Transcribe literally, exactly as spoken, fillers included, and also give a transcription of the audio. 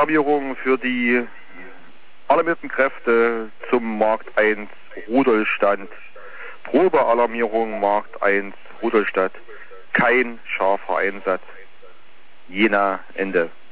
Alarmierung für die alarmierten Kräfte zum Markt eins Rudolstadt. Probealarmierung Markt eins Rudolstadt. Kein scharfer Einsatz. Jena, Ende.